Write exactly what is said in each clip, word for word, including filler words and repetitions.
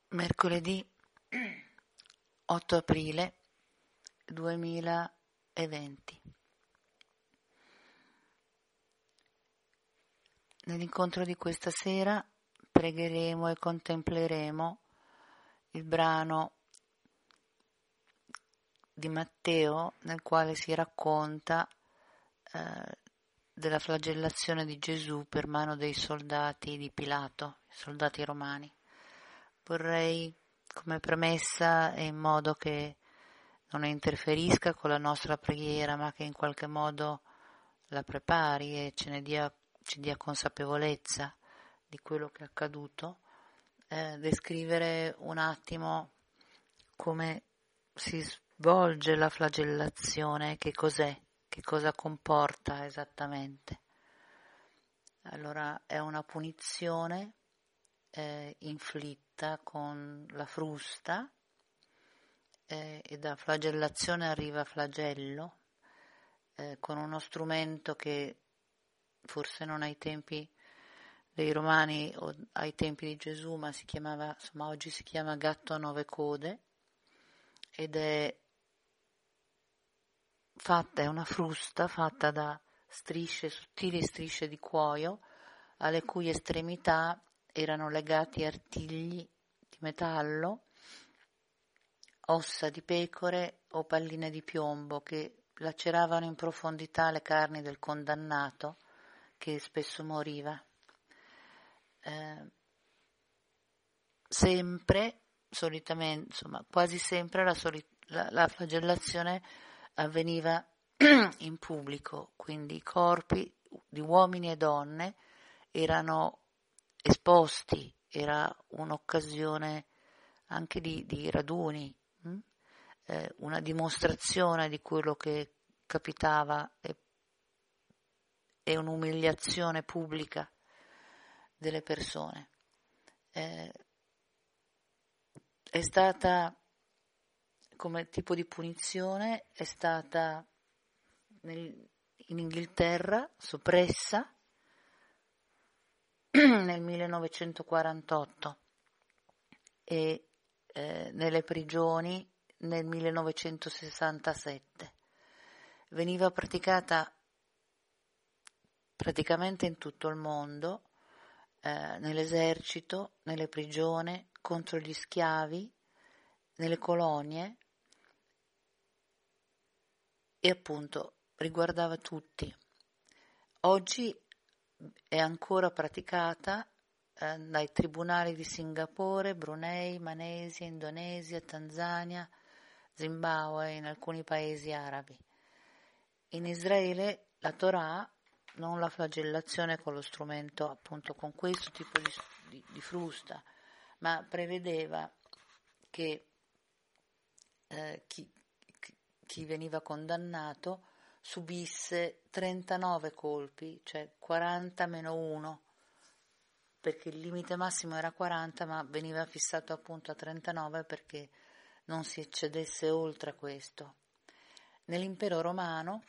Mercoledì otto aprile duemilaventi. Nell'incontro di questa sera pregheremo e contempleremo il brano di Matteo nel quale si racconta eh, della flagellazione di Gesù per mano dei soldati di Pilato, i soldati romani. Vorrei, come premessa e in modo che non interferisca con la nostra preghiera, ma che in qualche modo la prepari e ce ne dia, ci dia consapevolezza di quello che è accaduto, eh, descrivere un attimo come si svolge la flagellazione, che cos'è, che cosa comporta esattamente. Allora, è una punizione eh, inflitta con la frusta, eh, e da flagellazione arriva flagello, eh, con uno strumento che forse non ai tempi dei Romani o ai tempi di Gesù, ma si chiamava, insomma oggi si chiama gatto a nove code, ed è fatta, è una frusta fatta da strisce, sottili strisce di cuoio, alle cui estremità erano legati artigli di metallo, ossa di pecore o palline di piombo che laceravano in profondità le carni del condannato, che spesso moriva. Eh, sempre, solitamente, insomma, quasi sempre la, soli- la, la flagellazione avveniva in pubblico, quindi i corpi di uomini e donne erano esposti, era un'occasione anche di, di raduni, mh? Eh, una dimostrazione di quello che capitava e, e un'umiliazione pubblica delle persone. Eh, è stata, come tipo di punizione, è stata nel, in Inghilterra soppressa nel millenovecentoquarantotto e eh, nelle prigioni nel millenovecentosessantasette. Veniva praticata praticamente in tutto il mondo, eh, nell'esercito, nelle prigioni, contro gli schiavi, nelle colonie, e appunto riguardava tutti. Oggi è ancora praticata eh, dai tribunali di Singapore, Brunei, Malesia, Indonesia, Tanzania, Zimbabwe e in alcuni paesi arabi. In Israele la Torah, non la flagellazione con lo strumento, appunto con questo tipo di, di, di frusta, ma prevedeva che eh, chi, chi veniva condannato subisse trentanove colpi, cioè quaranta meno uno, perché il limite massimo era quaranta, ma veniva fissato appunto a trentanove perché non si eccedesse oltre questo. Nell'impero romano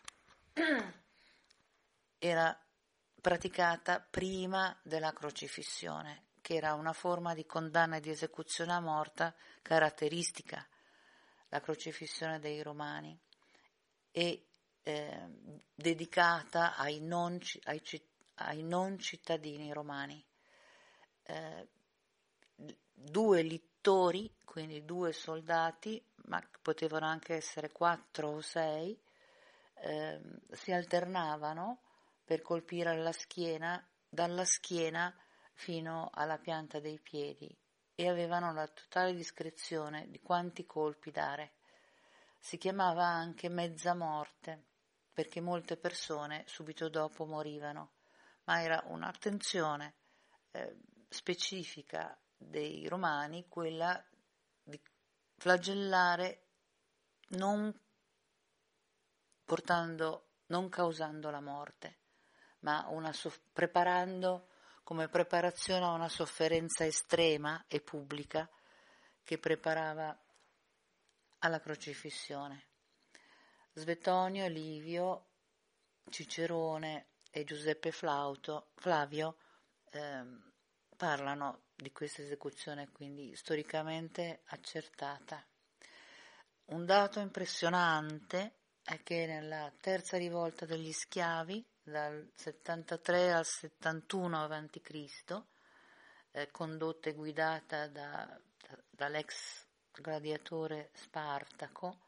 era praticata prima della crocifissione, che era una forma di condanna e di esecuzione a morte caratteristica, la crocifissione dei romani, e eh, dedicata ai non, ai, ai non cittadini romani. Eh, due littori, quindi due soldati, ma potevano anche essere quattro o sei, eh, si alternavano per colpire alla schiena, dalla schiena fino alla pianta dei piedi, e avevano la totale discrezione di quanti colpi dare. Si chiamava anche mezza morte, perché molte persone subito dopo morivano, ma era un'attenzione eh, specifica dei romani quella di flagellare non portando, non causando la morte, ma una soff- preparando come preparazione a una sofferenza estrema e pubblica che preparava alla crocifissione. Svetonio, Livio, Cicerone e Giuseppe Flauto, Flavio ehm, parlano di questa esecuzione, quindi storicamente accertata. Un dato impressionante è che nella terza rivolta degli schiavi, dal settantatré al settantuno avanti Cristo, eh, condotta e guidata da, da, dall'ex gladiatore Spartaco,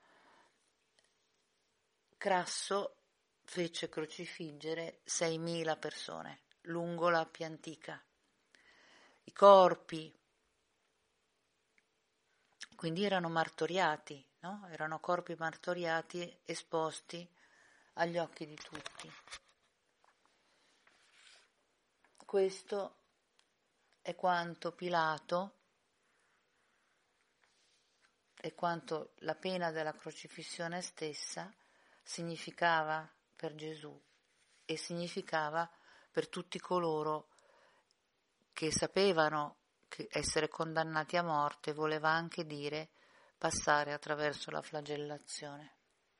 Crasso fece crocifiggere seimila persone lungo l'Appia Antica. I corpi quindi erano martoriati, no? Erano corpi martoriati esposti agli occhi di tutti. Questo è quanto Pilato e quanto la pena della crocifissione stessa significava per Gesù e significava per tutti coloro che sapevano che essere condannati a morte voleva anche dire passare attraverso la flagellazione.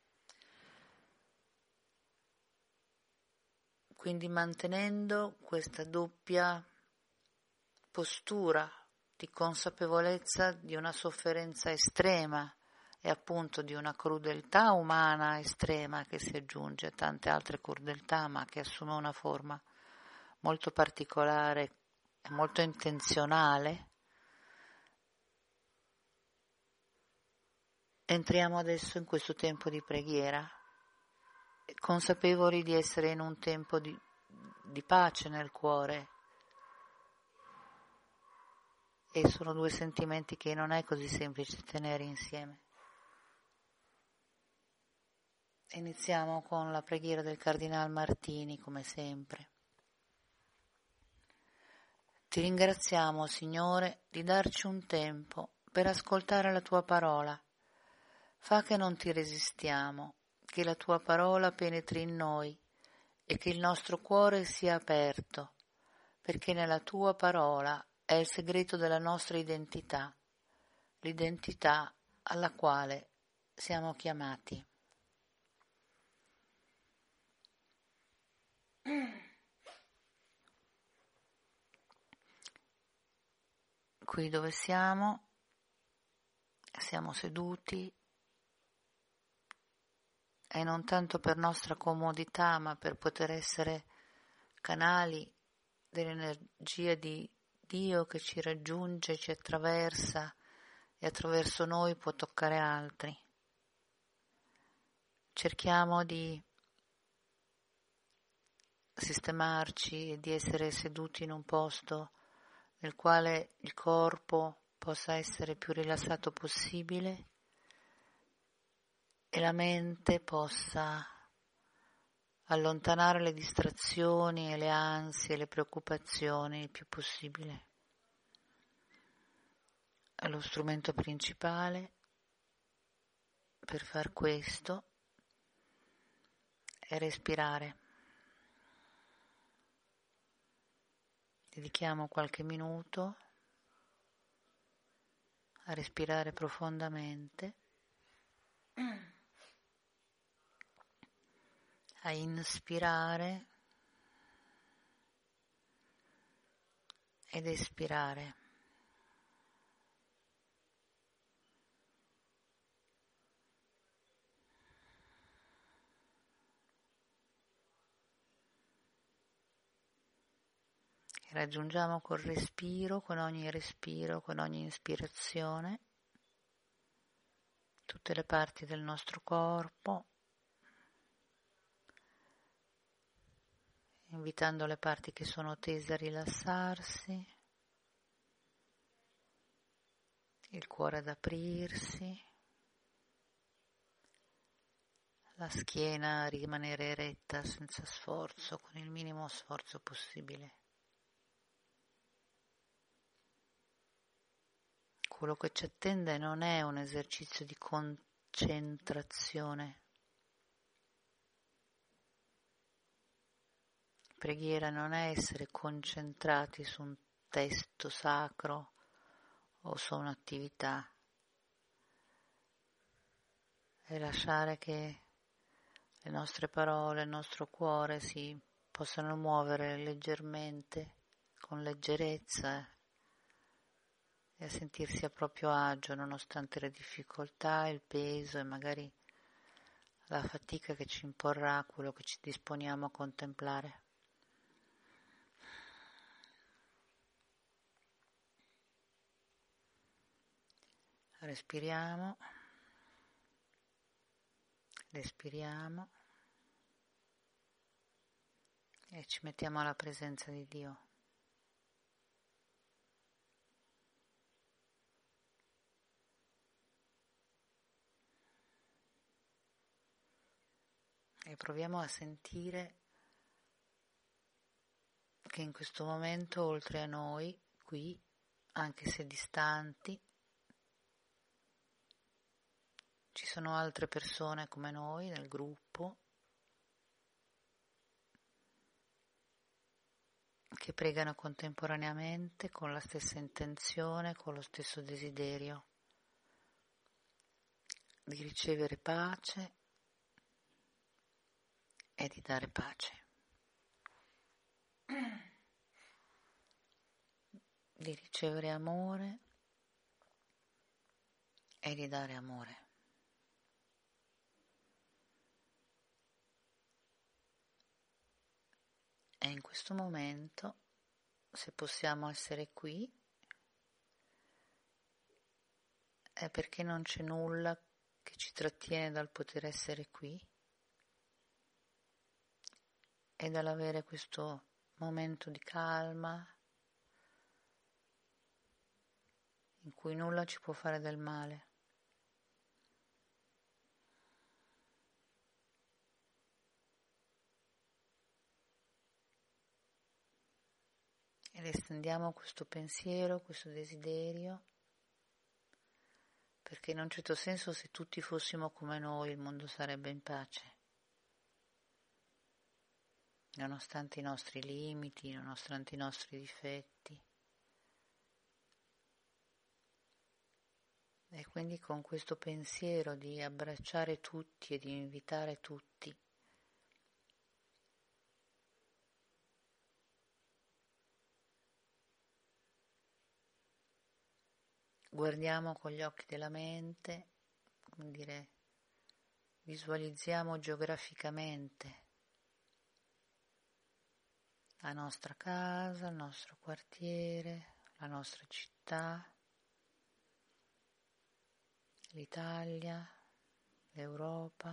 Quindi mantenendo questa doppia postura di consapevolezza di una sofferenza estrema e appunto di una crudeltà umana estrema che si aggiunge a tante altre crudeltà, ma che assume una forma molto particolare e molto intenzionale. Entriamo adesso in questo tempo di preghiera, consapevoli di essere in un tempo di, di pace nel cuore. E sono due sentimenti che non è così semplice tenere insieme. Iniziamo con la preghiera del Cardinal Martini, come sempre. Ti ringraziamo, Signore, di darci un tempo per ascoltare la Tua parola. Fa che non ti resistiamo, che la Tua parola penetri in noi e che il nostro cuore sia aperto, perché nella Tua parola è il segreto della nostra identità, l'identità alla quale siamo chiamati. Qui dove siamo, siamo seduti e non tanto per nostra comodità, ma per poter essere canali dell'energia di Dio che ci raggiunge, ci attraversa e attraverso noi può toccare altri. Cerchiamo di sistemarci e di essere seduti in un posto nel quale il corpo possa essere più rilassato possibile e la mente possa allontanare le distrazioni e le ansie e le preoccupazioni il più possibile. Lo strumento principale per far questo è respirare. Dedichiamo qualche minuto a respirare profondamente, a inspirare ed espirare. E raggiungiamo col respiro, con ogni respiro, con ogni ispirazione, tutte le parti del nostro corpo, invitando le parti che sono tese a rilassarsi, il cuore ad aprirsi, la schiena a rimanere eretta senza sforzo, con il minimo sforzo possibile. Quello che ci attende non è un esercizio di concentrazione. Preghiera non è essere concentrati su un testo sacro o su un'attività, è lasciare che le nostre parole, il nostro cuore si possano muovere leggermente con leggerezza e a sentirsi a proprio agio nonostante le difficoltà, il peso e magari la fatica che ci imporrà quello che ci disponiamo a contemplare. Respiriamo, respiriamo e ci mettiamo alla presenza di Dio. E proviamo a sentire che in questo momento, oltre a noi, qui, anche se distanti, ci sono altre persone come noi nel gruppo che pregano contemporaneamente con la stessa intenzione, con lo stesso desiderio di ricevere pace e di dare pace, di ricevere amore e di dare amore. E in questo momento, se possiamo essere qui, è perché non c'è nulla che ci trattiene dal poter essere qui e dall'avere questo momento di calma in cui nulla ci può fare del male. Ed estendiamo questo pensiero, questo desiderio, perché in un certo senso se tutti fossimo come noi il mondo sarebbe in pace, nonostante i nostri limiti, nonostante i nostri difetti. E quindi con questo pensiero di abbracciare tutti e di invitare tutti guardiamo con gli occhi della mente, come dire, visualizziamo geograficamente la nostra casa, il nostro quartiere, la nostra città, l'Italia, l'Europa,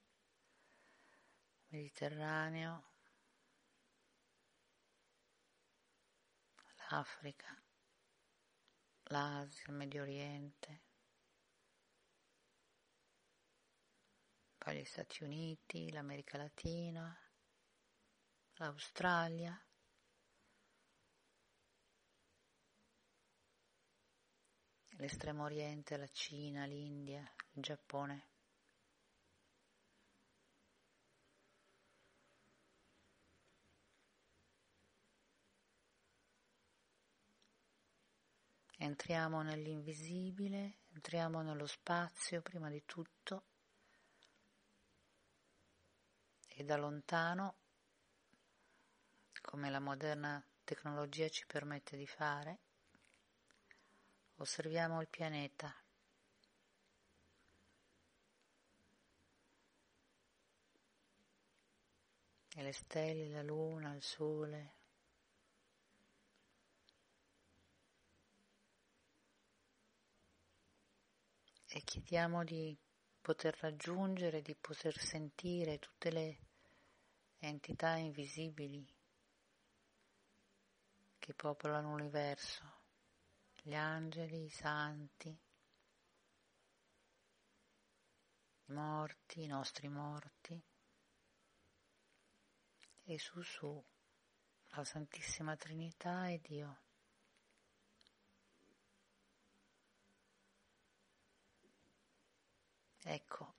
il Mediterraneo, l'Africa, l'Asia, il Medio Oriente, poi gli Stati Uniti, l'America Latina, l'Australia, l'Estremo Oriente, la Cina, l'India, il Giappone. Entriamo nell'invisibile, entriamo nello spazio prima di tutto e da lontano, come la moderna tecnologia ci permette di fare, osserviamo il pianeta. E le stelle, la luna, il sole. E chiediamo di poter raggiungere, di poter sentire tutte le entità invisibili che popolano l'universo, gli angeli, i santi, i morti, i nostri morti, e su su la Santissima Trinità e Dio. Ecco,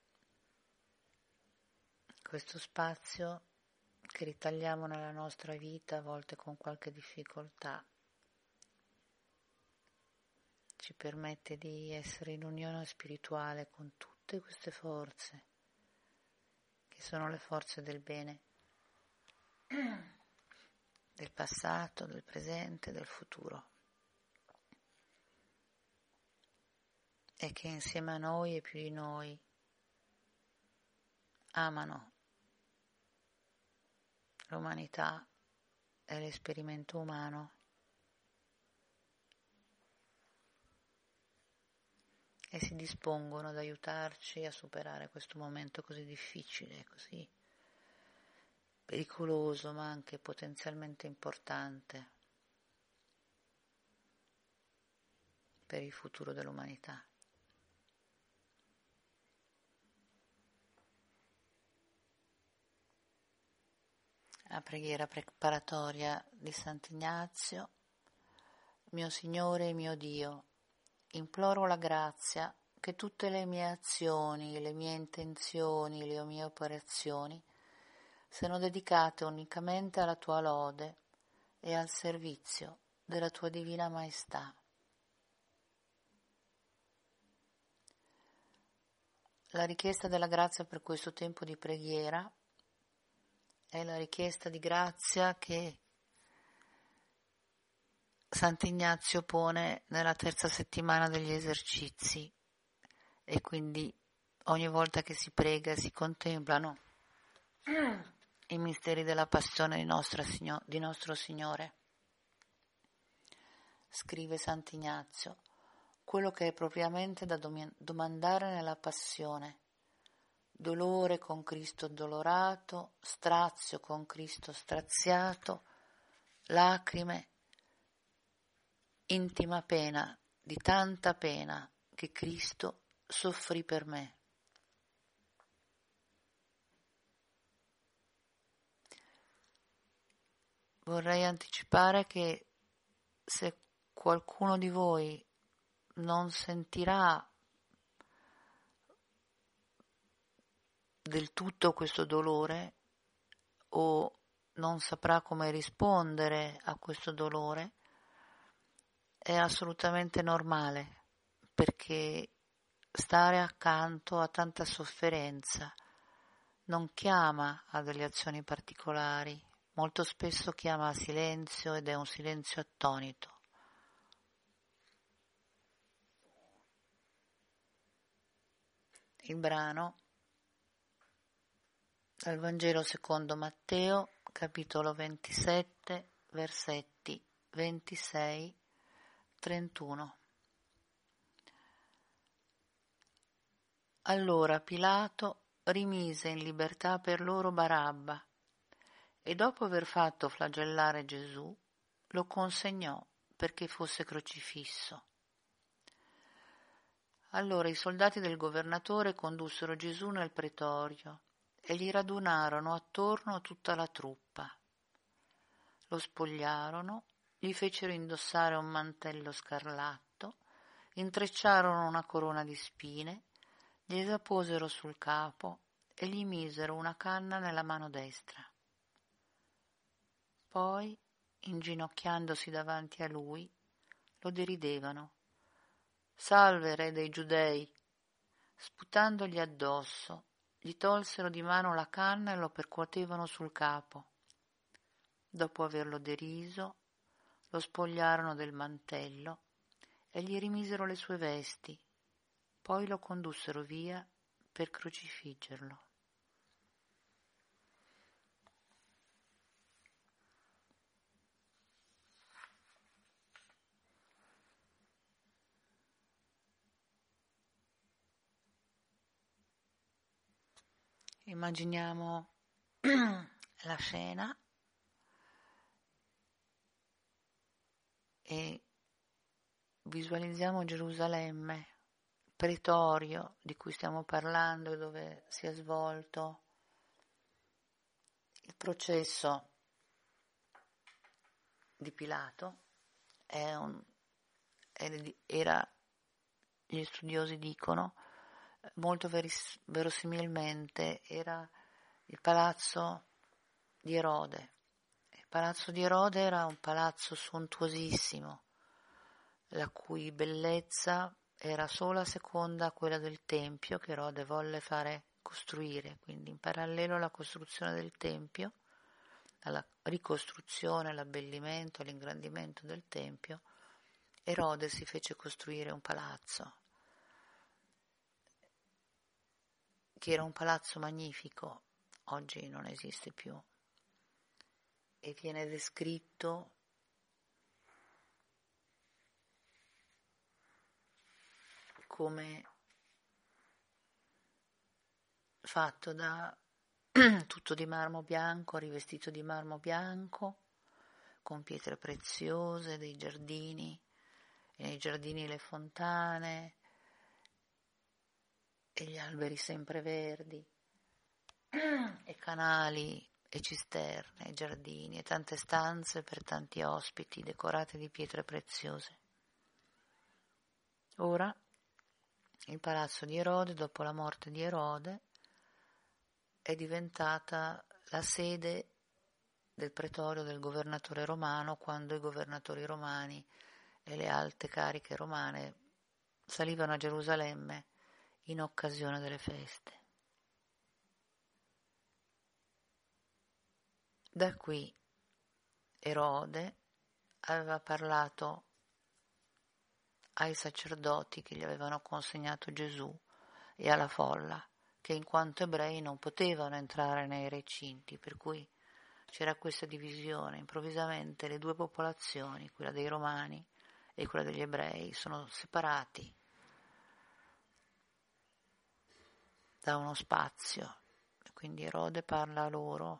questo spazio che ritagliamo nella nostra vita, a volte con qualche difficoltà, ci permette di essere in unione spirituale con tutte queste forze, che sono le forze del bene. del passato, del presente, del futuro, e che insieme a noi e più di noi amano l'umanità e l'esperimento umano e si dispongono ad aiutarci a superare questo momento così difficile, così pericoloso, ma anche potenzialmente importante per il futuro dell'umanità. La preghiera preparatoria di Sant'Ignazio. Mio Signore e mio Dio, imploro la grazia che tutte le mie azioni, le mie intenzioni, le mie operazioni siano dedicate unicamente alla tua lode e al servizio della tua Divina Maestà. La richiesta della grazia per questo tempo di preghiera è la richiesta di grazia che Sant'Ignazio pone nella terza settimana degli esercizi, e quindi ogni volta che si prega e si contemplano i misteri della passione di, nostra Signo- di nostro Signore. Scrive Sant'Ignazio: quello che è propriamente da dom- domandare nella passione: dolore con Cristo dolorato, strazio con Cristo straziato, lacrime, intima pena di tanta pena che Cristo soffrì per me. Vorrei anticipare che se qualcuno di voi non sentirà del tutto questo dolore o non saprà come rispondere a questo dolore, è assolutamente normale, perché stare accanto a tanta sofferenza non chiama a delle azioni particolari, molto spesso chiama a silenzio, ed è un silenzio attonito. Il brano dal Vangelo secondo Matteo, capitolo ventisette, versetti ventisei trentuno. Allora Pilato rimise in libertà per loro Barabba, e dopo aver fatto flagellare Gesù lo consegnò perché fosse crocifisso. Allora i soldati del governatore condussero Gesù nel pretorio e gli radunarono attorno tutta la truppa. Lo spogliarono, gli fecero indossare un mantello scarlatto, intrecciarono una corona di spine, gliela posero sul capo e gli misero una canna nella mano destra. Poi, inginocchiandosi davanti a lui, lo deridevano. «Salve, re dei Giudei!» Sputandogli addosso, gli tolsero di mano la canna e lo percuotevano sul capo. Dopo averlo deriso, lo spogliarono del mantello e gli rimisero le sue vesti, poi lo condussero via per crocifiggerlo. Immaginiamo la scena e visualizziamo Gerusalemme, pretorio di cui stiamo parlando, dove si è svolto il processo di Pilato. È un, era, gli studiosi dicono, molto veris, verosimilmente era il palazzo di Erode. Il palazzo di Erode era un palazzo sontuosissimo, la cui bellezza era sola seconda a quella del Tempio che Erode volle fare costruire, quindi in parallelo alla costruzione del Tempio alla ricostruzione, all'abbellimento, all'ingrandimento del Tempio, Erode si fece costruire un palazzo, che era un palazzo magnifico, oggi non esiste più, e viene descritto come fatto da tutto di marmo bianco, rivestito di marmo bianco, con pietre preziose, dei giardini, e nei giardini le fontane e gli alberi sempreverdi, e canali e cisterne, e giardini e tante stanze per tanti ospiti decorate di pietre preziose. Ora il palazzo di Erode, dopo la morte di Erode, è diventata la sede del pretorio del governatore romano, quando i governatori romani e le alte cariche romane salivano a Gerusalemme in occasione delle feste. Da qui Erode aveva parlato ai sacerdoti che gli avevano consegnato Gesù e alla folla, che in quanto ebrei non potevano entrare nei recinti, per cui c'era questa divisione. Improvvisamente le due popolazioni, quella dei romani e quella degli ebrei, sono separati da uno spazio. Quindi Erode parla a loro,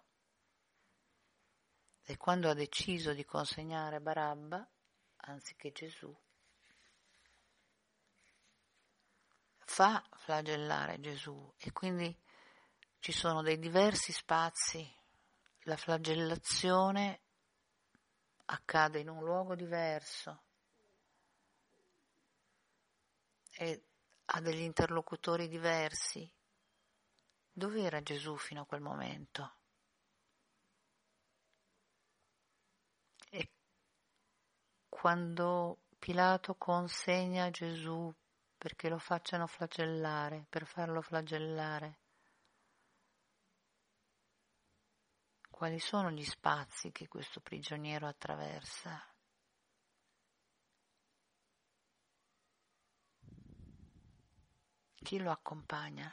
e quando ha deciso di consegnare Barabba anziché Gesù, fa flagellare Gesù, e quindi ci sono dei diversi spazi. La flagellazione accade in un luogo diverso e ha degli interlocutori diversi. Dove era Gesù fino a quel momento? E quando Pilato consegna Gesù perché lo facciano flagellare, per farlo flagellare, quali sono gli spazi che questo prigioniero attraversa? Chi lo accompagna?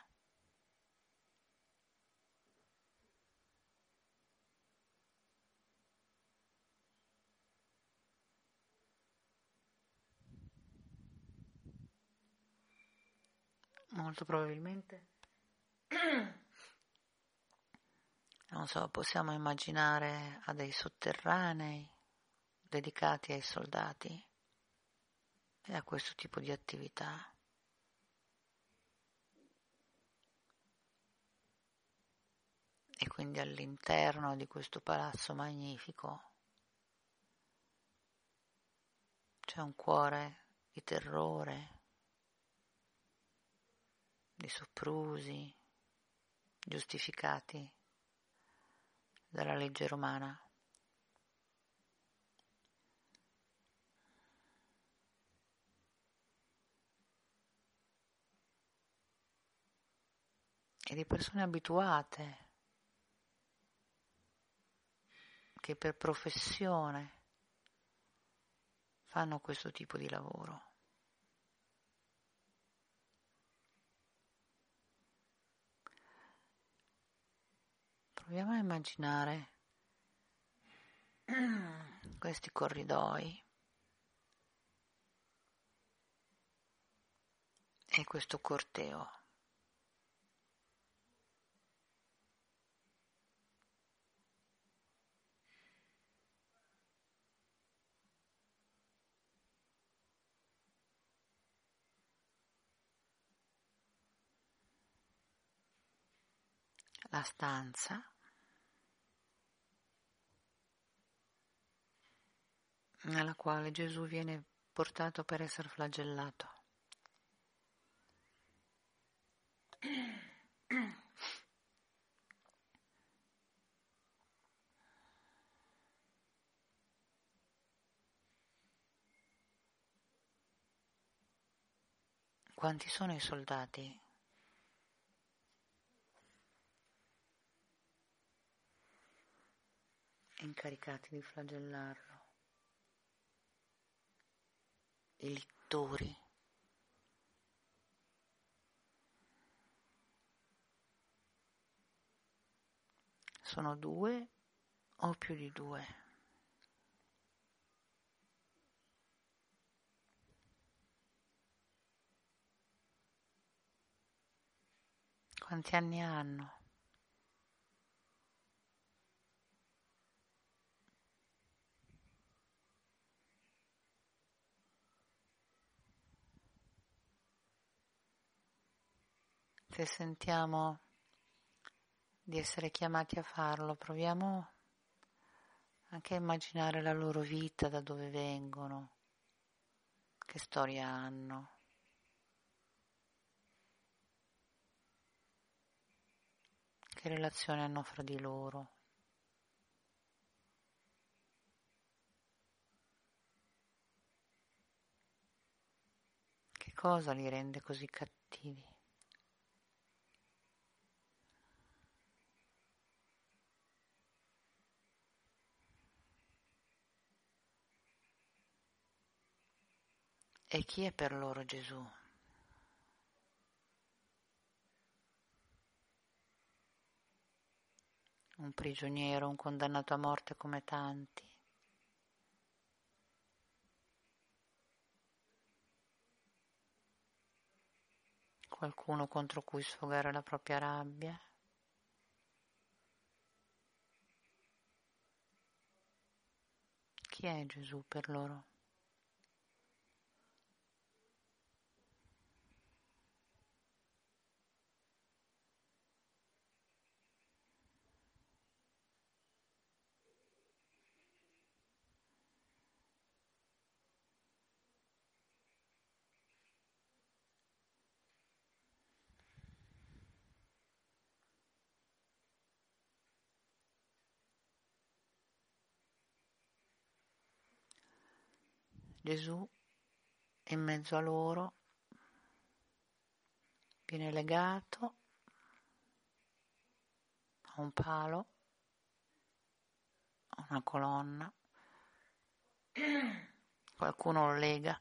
Molto probabilmente, non so, possiamo immaginare a dei sotterranei dedicati ai soldati e a questo tipo di attività. E quindi all'interno di questo palazzo magnifico c'è un cuore di terrore, di soprusi giustificati dalla legge romana. E di persone abituate che per professione fanno questo tipo di lavoro. Proviamo a immaginare questi corridoi e questo corteo. La stanza nella quale Gesù viene portato per essere flagellato. Quanti sono i soldati? incaricati di flagellarlo, i littori. Sono due o più di due? Quanti anni hanno? Se sentiamo di essere chiamati a farlo, proviamo anche a immaginare la loro vita, da dove vengono, che storia hanno. Che relazione hanno fra di loro? Che cosa li rende così cattivi? E chi è per loro Gesù? Un prigioniero, un condannato a morte come tanti? Qualcuno contro cui sfogare la propria rabbia? Chi è Gesù per loro? Gesù, in mezzo a loro, viene legato a un palo, a una colonna, qualcuno lo lega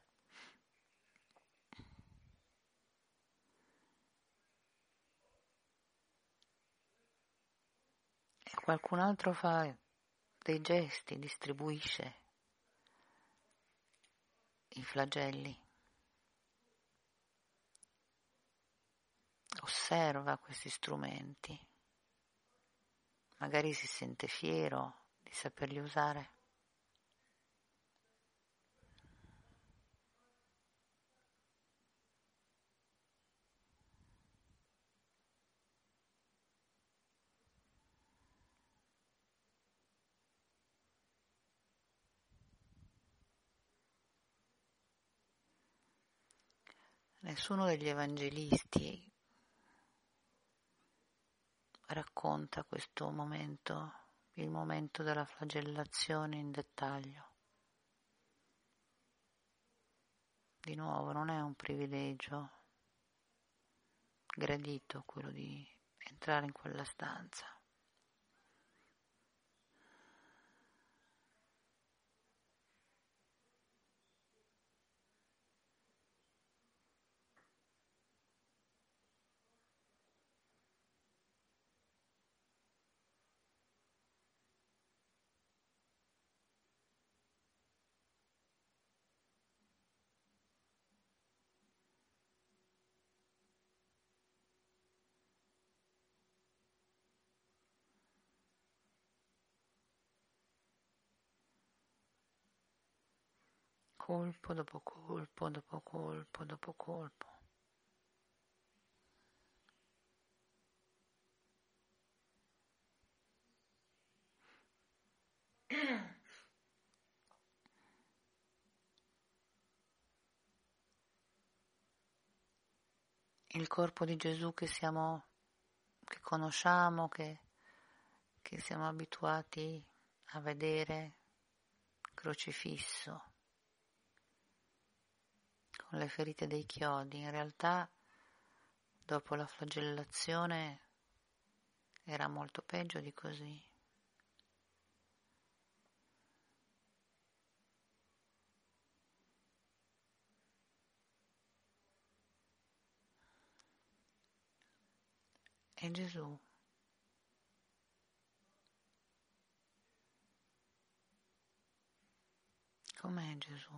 e qualcun altro fa dei gesti, distribuisce i flagelli, osserva questi strumenti, magari si sente fiero di saperli usare. Nessuno degli evangelisti racconta questo momento, il momento della flagellazione in dettaglio. Di nuovo, non è un privilegio gradito quello di entrare in quella stanza. Colpo dopo colpo, dopo colpo, dopo colpo. Il corpo di Gesù che siamo, che conosciamo, che, che siamo abituati a vedere crocifisso, con le ferite dei chiodi, in realtà dopo la flagellazione era molto peggio di così. è Gesù. Com'è Gesù?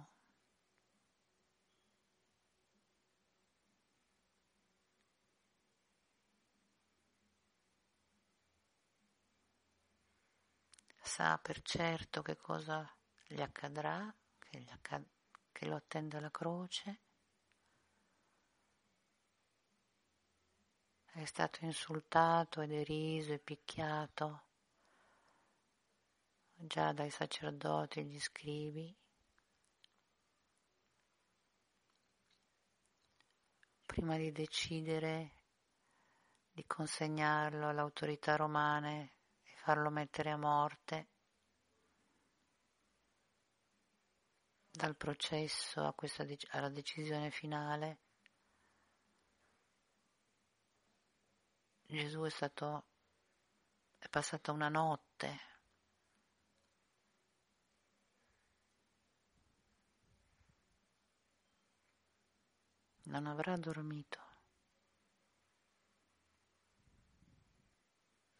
Sa per certo che cosa gli accadrà, che, gli accad- che lo attende alla croce. È stato insultato e deriso e picchiato già dai sacerdoti e gli scribi. Prima di decidere di consegnarlo alle autorità romane e farlo mettere a morte, dal processo a questa dec- alla decisione finale, Gesù è stato, è passata una notte. Non avrà dormito.